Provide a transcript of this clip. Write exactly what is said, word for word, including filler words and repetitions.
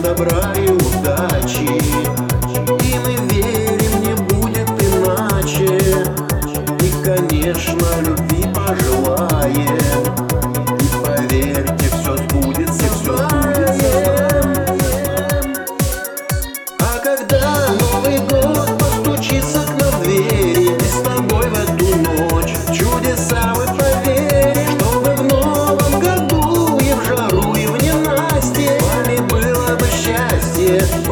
добра и удачи. И мы верим, не будет иначе. И, конечно, любви пожелаем. И поверьте, все сбудется, все сбудется. А когда Новый год постучится к нам в двери, мы с тобой в эту ночь чудеса мы поверим, чтобы в новом году и в жару, и в ненастье с вами было бы счастье.